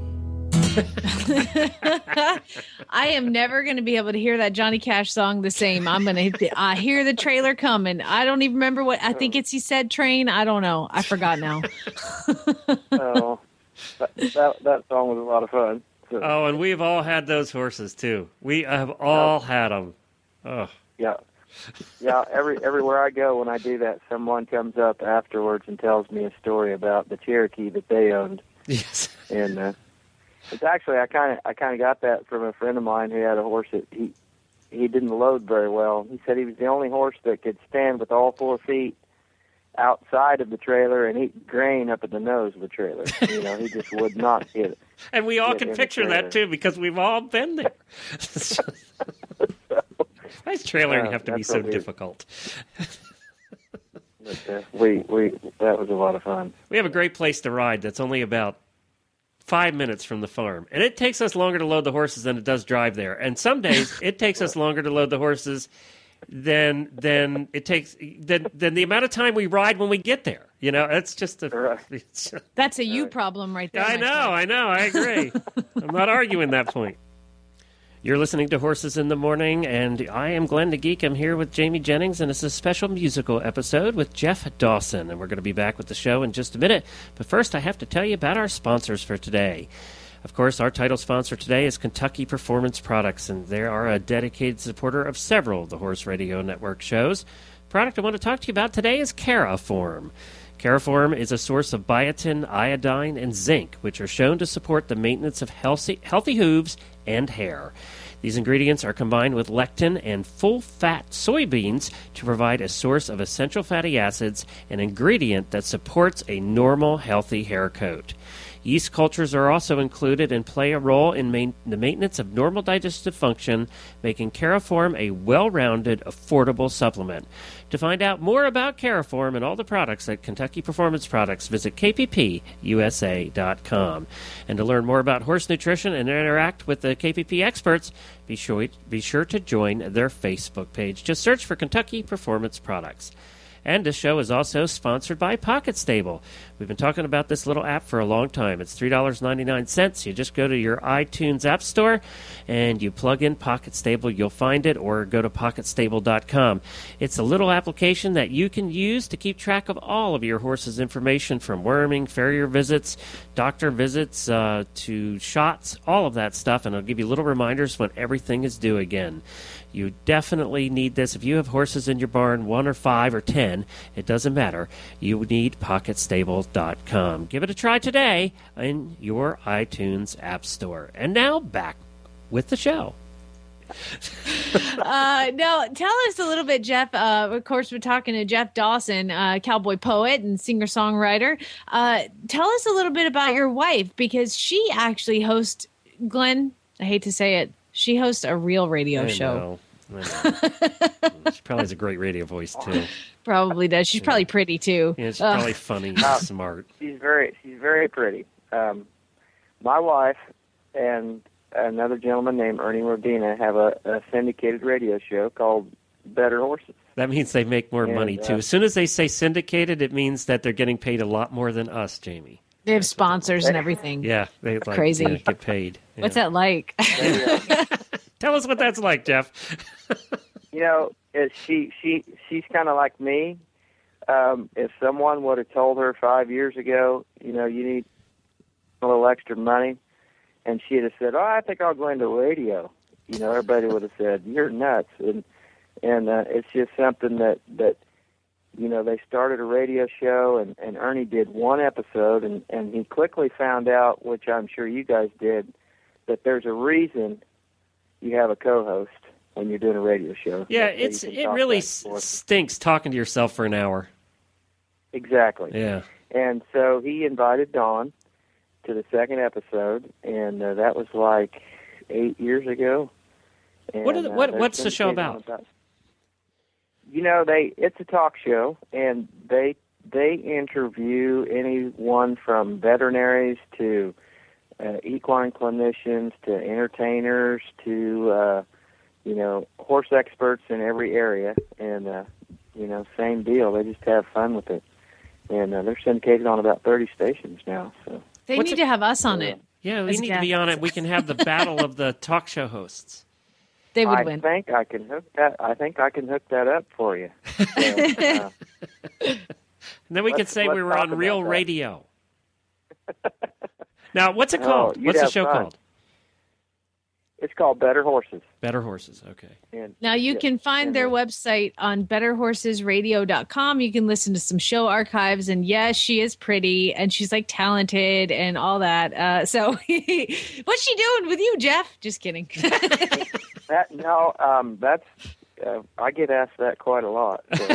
I am never going to be able to hear that Johnny Cash song the same. I'm going to I hear the trailer coming. I don't even remember what I think it's he said train. I don't know. I forgot now. Oh, that, that that song was a lot of fun. So, Oh, and we've all had those horses too. We have all had them. Oh, yeah. Yeah, every everywhere I go when I do that, someone comes up afterwards and tells me a story about the Cherokee that they owned. yes. And uh, it's actually I kind of I kind of got that from a friend of mine who had a horse that he he didn't load very well. He said he was the only horse that could stand with all four feet outside of the trailer and eat grain up at the nose of the trailer. You know, he just would not get it. And we all Get can in the picture that trailer. too because we've all been there. Nice trailering Yeah, have to be that's so what we- difficult. But, uh, we we that was a lot of fun. We have a great place to ride that's only about five minutes from the farm. And it takes us longer to load the horses than it does drive there. And some days it takes us longer to load the horses than than it takes than than the amount of time we ride when we get there. You know, it's just a Right. it's, That's a you problem right there. I my know, friend. I know, I agree. I'm not arguing that point. You're listening to Horses in the Morning, and I am Glenn the Geek. I'm here with Jamie Jennings, and it's a special musical episode with Jeff Dawson, and we're going to be back with the show in just a minute. But first, I have to tell you about our sponsors for today. Of course, our title sponsor today is Kentucky Performance Products, and they are a dedicated supporter of several of the Horse Radio Network shows. The product I want to talk to you about today is Caraform. Caraform is a source of biotin, iodine, and zinc, which are shown to support the maintenance of healthy, healthy hooves and hair. These ingredients are combined with lectin and full-fat soybeans to provide a source of essential fatty acids, an ingredient that supports a normal, healthy hair coat. Yeast cultures are also included and play a role in main, the maintenance of normal digestive function, making Cariform a well-rounded, affordable supplement. To find out more about Cariform and all the products at Kentucky Performance Products, visit K P P U S A dot com. And to learn more about horse nutrition and interact with the K P P experts, be sure, be sure to join their Facebook page. Just search for Kentucky Performance Products. And this show is also sponsored by Pocket Stable. We've been talking about this little app for a long time. It's three dollars and ninety-nine cents. You just go to your iTunes App Store and you plug in Pocket Stable. You'll find it, or go to pocket stable dot com. It's a little application that you can use to keep track of all of your horse's information, from worming, farrier visits, doctor visits, uh, to shots, all of that stuff, and it'll give you little reminders when everything is due again. You definitely need this. If you have horses in your barn, one or five or ten, it doesn't matter. You need pocket stable dot com. Give it a try today in your iTunes App Store. And now back with the show. uh, no, tell us a little bit, Jeff. Uh, of course, we're talking to Jeff Dawson, uh, cowboy poet and singer-songwriter. Uh, tell us a little bit about your wife, because she actually hosts, Glenn, I hate to say it, she hosts a real radio I show. Know. I know. She probably has a great radio voice, too. Probably does. She's Yeah. probably pretty, too. Yeah, she's Uh, probably funny and Uh, smart. She's very she's very pretty. Um, my wife and another gentleman named Ernie Rodina have a, a syndicated radio show called Better Horses. That means they make more And, money, too. uh, As soon as they say syndicated, it means that they're getting paid a lot more than us, Jamie. They have sponsors and everything. Yeah, they like, Crazy. you know, get paid. Yeah. What's that like? They, uh, Tell us what that's like, Jeff. you know, it, she she she's kind of like me. Um, if someone would have told her five years ago, you know, you need a little extra money, and she'd have said, "Oh, I think I'll go into radio," you know, everybody would have said, "You're nuts." And and uh, it's just something that that you know, they started a radio show, and, and Ernie did one episode, and, and he quickly found out, which I'm sure you guys did, that there's a reason you have a co-host when you're doing a radio show. Yeah, that- that it's you can it talk really back s- and forth. stinks talking to yourself for an hour. Exactly. Yeah. And so he invited Dawn to the second episode, and uh, that was like eight years ago. And, What is it- uh, what- they're what's the show syndicated about? on You know, they it's a talk show, and they they interview anyone from veterinaries to uh, equine clinicians to entertainers to uh, you know, horse experts in every area, and uh, you know, same deal. They just have fun with it, and uh, they're syndicated on about thirty stations now. So They What's need it- to have us on it. Yeah, we As need to be guests. on it. We can have the battle of the talk show hosts. They would I win. think I can hook that. I think I can hook that up for you. So, uh, And then we could Let's- say we let's were talk on real about that. radio. Now, what's it Oh, called? you'd What's the have show fun. called? it's called Better Horses. Better Horses. Okay. And Now you yeah, can find and, their uh, website on better horses radio dot com. You can listen to some show archives, and yes, she is pretty and she's like talented and all that. Uh, so what's she doing with you, Jeff? Just kidding. That no, um, that's uh, I get asked that quite a lot. So.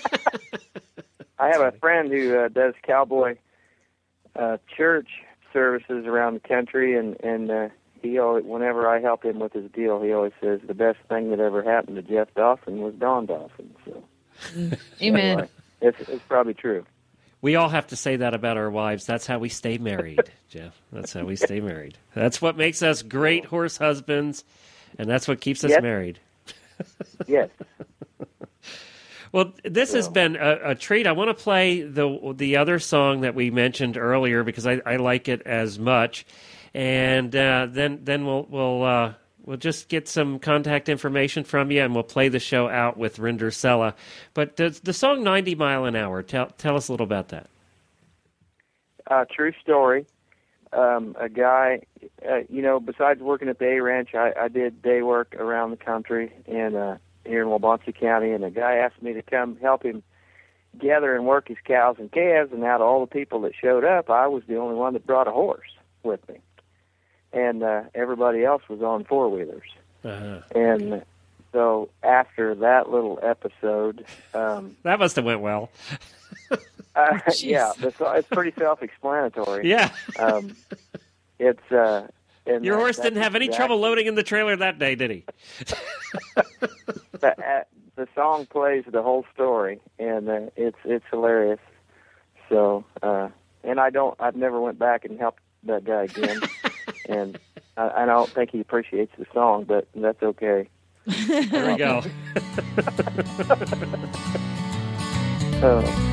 I have a friend who uh, does cowboy uh, church services around the country, and and uh, he always, whenever I help him with his deal, he always says the best thing that ever happened to Jeff Dawson was Dawn Dawson. So Amen. anyway, it's it's probably true. We all have to say that about our wives. That's how we stay married, Jeff. That's how we stay married. That's what makes us great horse husbands, and that's what keeps us Yes. married. Yes. Well, this has So- been a, a treat. I want to play the the other song that we mentioned earlier because I, I like it as much, and uh, then then we'll we'll uh, we'll just get some contact information from you, and we'll play the show out with Rinder Sella. But the the song ninety mile an hour. Tell tell us a little about that. Uh, true story. Um, a guy, uh, you know, besides working at the A Ranch, I, I did day work around the country and uh, here in Wabansie County, and a guy asked me to come help him gather and work his cows and calves, and out of all the people that showed up, I was the only one that brought a horse with me. And uh, everybody else was on four-wheelers. Uh-huh. And so after that little episode, um, That must have went well. Uh, yeah, the, it's pretty self-explanatory. Yeah. um, it's uh, and Your that, horse didn't have any exactly, trouble loading in the trailer that day, did he? the, uh, the song plays the whole story, and uh, it's it's hilarious. So, uh, and I don't, I've never went back and helped that guy again, and I, I don't think he appreciates the song, but that's okay. There we go. uh,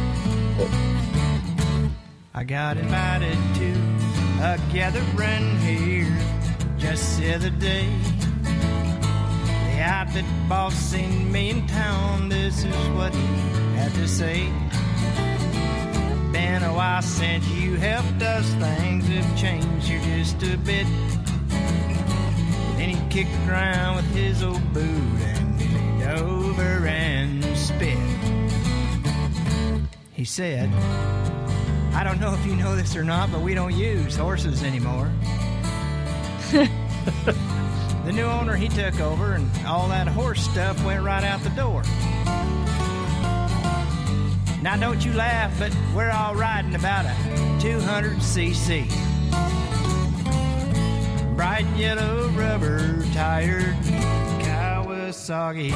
I got invited to a gathering here just the other day. The outfit boss seen me in town, this is what he had to say. Been a while since you helped us, things have changed here just a bit. Then he kicked around with his old boot and he leaned over and spit. He said, I don't know if you know this or not, but we don't use horses anymore. The new owner, he took over, and all that horse stuff went right out the door. Now don't you laugh, but we're all riding about a two hundred c c. Bright yellow rubber tired Kawasaki.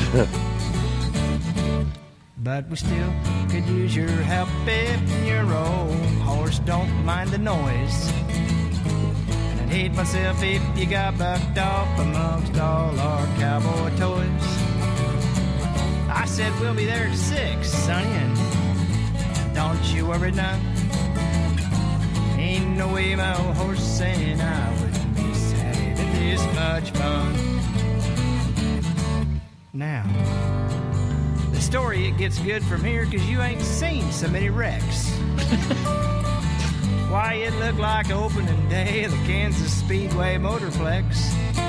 But we still could use your help if your old horse don't mind the noise. And I'd hate myself if you got bucked off amongst all our cowboy toys. I said we'll be there at six, Sonny, and don't you worry none. Ain't no way my old horse and I would miss having this much fun. Now, the story, it gets good from here because you ain't seen so many wrecks. Why, it looked like opening day of the Kansas Speedway Motorplex.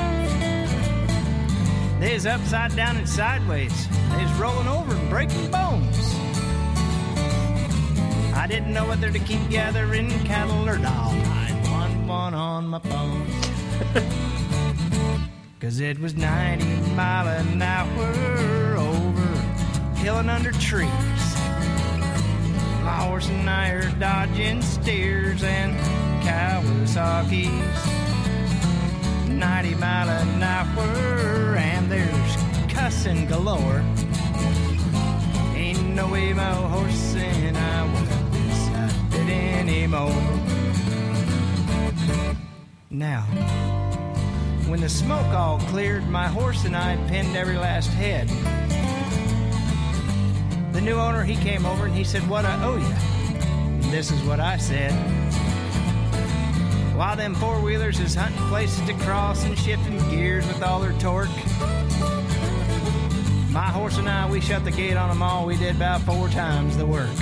They's upside down and sideways. They's rolling over and breaking bones. I didn't know whether to keep gathering cattle or dial nine one one on my phone. Cause it was ninety mile an hour over hill and under trees. My horse and I are dodging steers and Kawasaki's. ninety mile an hour and there's cussing galore. Ain't no way my horse and I will decide it anymore. Now, when the smoke all cleared, my horse and I pinned every last head. The new owner, he came over and he said, what I owe you. And this is what I said. While them four-wheelers is hunting places to cross and shifting gears with all their torque, my horse and I, we shut the gate on them all. We did about four times the work.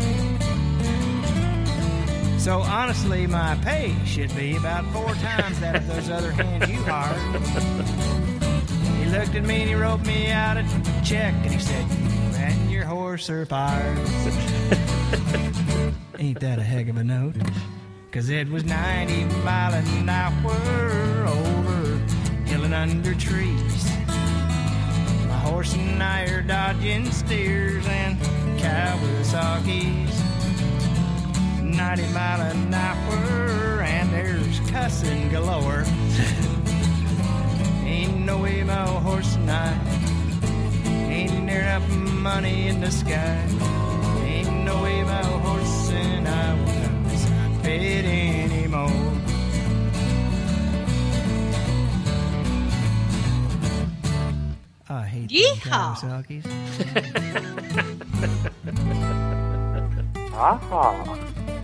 So honestly, my pay should be about four times that of those other hands you hired. He looked at me and he wrote me out a check and he said, you and your horse are fired. Ain't that a heck of a note? Cause it was ninety mile an hour over hill and under trees. My horse and I are dodging steers and Kawasaki's. ninety mile an hour and there's cussing galore. Ain't no way my old horse and I ain't there enough money in the sky. Ain't no way my old horse and I will not fit anymore. I hate Yeehaw. Kawasaki's. aha.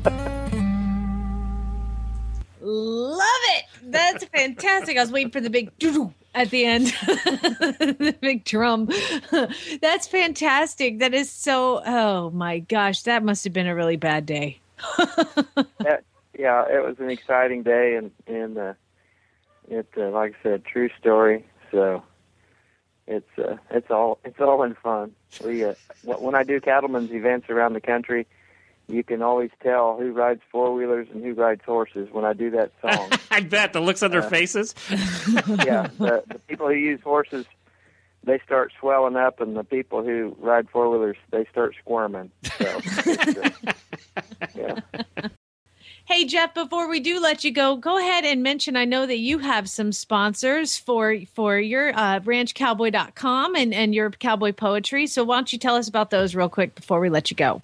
Love it. That's fantastic. I was waiting for the big doo-doo at the end. The big drum. That's fantastic. That is so, oh my gosh, that must have been a really bad day. That, yeah, it was an exciting day, and and uh, it uh, like I said, true story. So it's uh, it's all it's all in fun. We uh, when I do cattlemen's events around the country, you can always tell who rides four-wheelers and who rides horses when I do that song. I bet the looks on their Uh, faces. Yeah, the, the people who use horses they start swelling up, and the people who ride four-wheelers, they start squirming. So, uh, yeah. Hey, Jeff, before we do let you go, go ahead and mention, I know that you have some sponsors for for your uh, ranch cowboy dot com and, and your cowboy poetry. So why don't you tell us about those real quick before we let you go?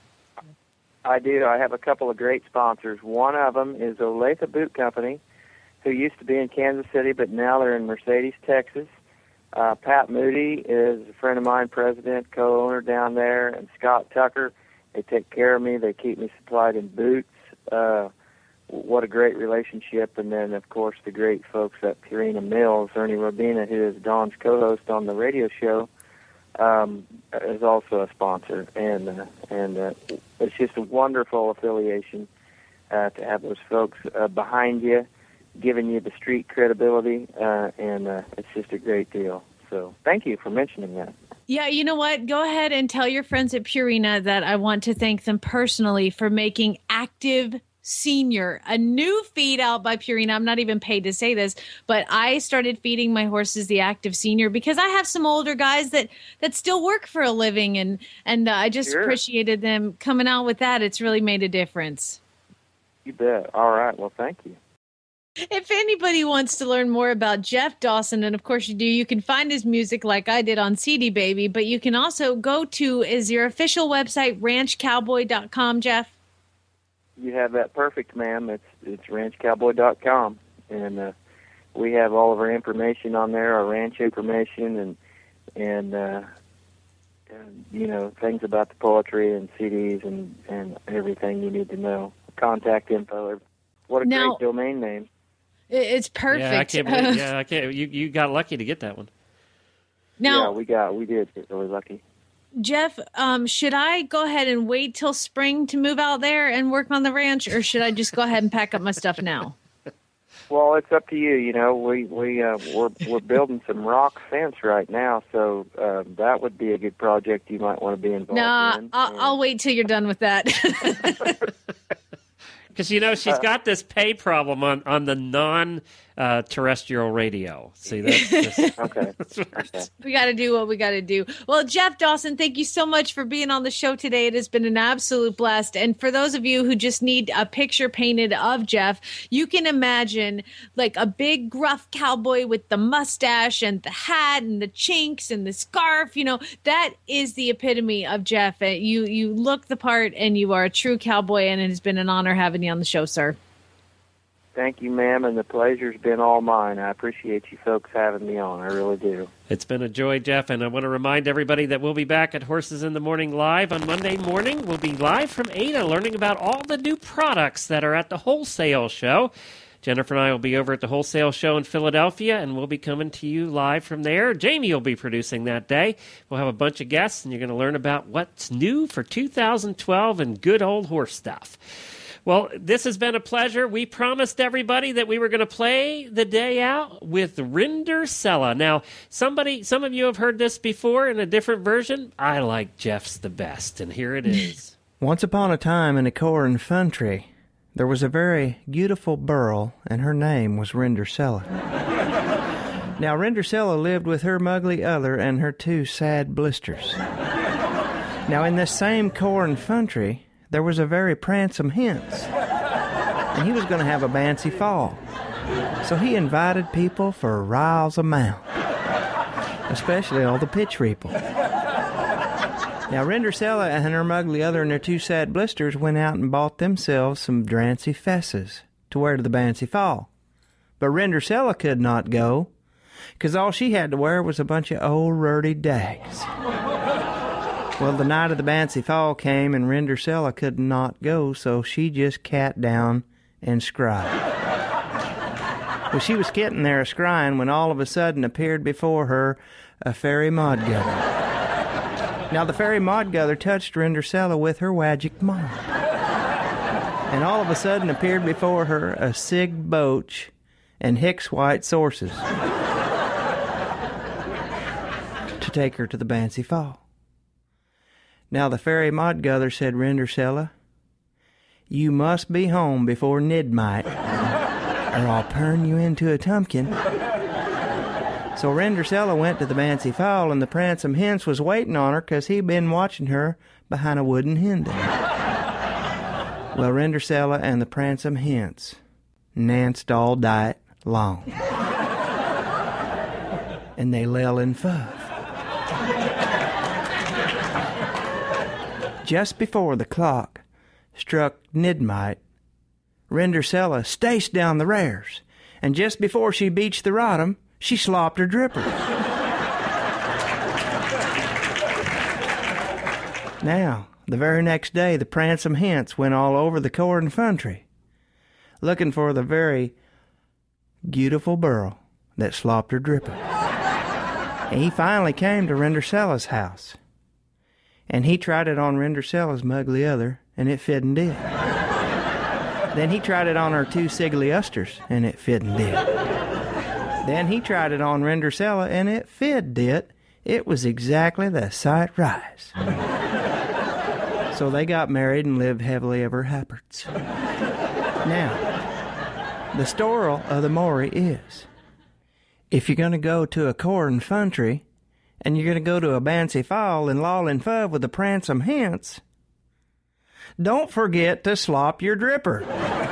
I do. I have a couple of great sponsors. One of them is Olathe Boot Company, who used to be in Kansas City, but now they're in Mercedes, Texas. Uh, Pat Moody is a friend of mine, president, co-owner down there, and Scott Tucker. They take care of me. They keep me supplied in boots. Uh, what a great relationship. And then, of course, the great folks at Purina Mills. Ernie Robina, who is Don's co-host on the radio show, um, is also a sponsor. And uh, and uh, it's just a wonderful affiliation uh, to have those folks uh, behind you, giving you the street credibility, uh, and uh, it's just a great deal. So thank you for mentioning that. Yeah, you know what? Go ahead and tell your friends at Purina that I want to thank them personally for making Active Senior a new feed out by Purina. I'm not even paid to say this, but I started feeding my horses the Active Senior because I have some older guys that, that still work for a living, and, and uh, I just Sure. appreciated them coming out with that. It's really made a difference. You bet. All right. Well, thank you. If anybody wants to learn more about Jeff Dawson, and of course you do, you can find his music like I did on C D Baby, but you can also go to, is your official website ranch cowboy dot com, Jeff? You have that perfect, ma'am. It's it's ranch cowboy dot com, and uh, we have all of our information on there, our ranch information, and and, uh, and you know, things about the poetry and C Ds and, and everything you need to know. Contact info. What a Now- great domain name. It's perfect. Yeah, I can't believe, yeah, I can't. You you got lucky to get that one. Now, yeah, we got we did get really lucky. Jeff, um, should I go ahead and wait till spring to move out there and work on the ranch, or should I just go ahead and pack up my stuff now? Well, it's up to you. You know, we we uh, we're we're building some rock fence right now, so uh, that would be a good project you might want to be involved Nah, in. I'll, And- I'll wait till you're done with that. Because, you know, she's got this pay problem on, on the non-terrestrial uh, radio. See, that's just, Okay. that's what- Okay. We got to do what we got to do. Well, Jeff Dawson, thank you so much for being on the show today. It has been an absolute blast. And for those of you who just need a picture painted of Jeff, you can imagine like a big gruff cowboy with the mustache and the hat and the chinks and the scarf. You know, that is the epitome of Jeff. Uh, You, you look the part and you are a true cowboy, and it has been an honor having you on the show, sir. Thank you, ma'am, and the pleasure's been all mine. I appreciate you folks having me on. I really do. It's been a joy, Jeff, and I want to remind everybody that we'll be back at Horses in the Morning Live on Monday morning. We'll be live from Ada learning about all the new products that are at the wholesale show. Jennifer and I will be over at the wholesale show in Philadelphia, and we'll be coming to you live from there. Jamie will be producing that day. We'll have a bunch of guests, and you're going to learn about what's new for two thousand twelve and good old horse stuff. Well, this has been a pleasure. We promised everybody that we were going to play the day out with Rindersella. Now, somebody, some of you have heard this before in a different version. I like Jeff's the best, and here it is. Once upon a time in a corn country, there was a very beautiful burl, and her name was Rindersella. Now, Rindersella lived with her mugly other and her two sad blisters. Now, in this same corn country, there was a very pransome hince, and he was going to have a bancy fall. So he invited people for riles amount, especially all the pitch people. Now, Rindersella and her mugly other and their two sad blisters went out and bought themselves some drancy fesses to wear to the bancy fall. But Rindersella could not go, because all she had to wear was a bunch of old ruddy dags. Well, the night of the bancy fall came, and Rindersella could not go, so she just cat down and scryed. Well, she was getting there a-scrying when all of a sudden appeared before her a fairy Modguther. Now, the fairy Modguther touched Rindersella with her wagic mod, and all of a sudden appeared before her a Sig Boach and Hicks White sources to take her to the bancy fall. Now the fairy Modguther said, Rindersella, you must be home before midnight, or I'll turn you into a tumpkin. So Rendersella went to the Bancy Fowl, and the Pransome Hens was waiting on her 'cause he'd been watching her behind a wooden hinden. Well, Rendersella and the Pransome Hens nanced all diet long. And they lell in fuff. Just before the clock struck midnight, Rendersella staced down the rares, and just before she beached the rodham, she slopped her dripper. Now, the very next day, the Pransome Hens went all over the corn country, looking for the very beautiful burl that slopped her dripper. And he finally came to Rendersella's house, and he tried it on Rendersella's mugly other, and it fit and did. Then he tried it on her two siggly usters, and it fit and did. Then he tried it on Rendersella, and it fit did. It was exactly the sight rise. So they got married and lived happily ever afterwards. Now, the story of the Maury is, if you're going to go to a corn country, and you're going to go to a Bancy Fowl and loll in fuv with the Pransome Hens, don't forget to slop your dripper.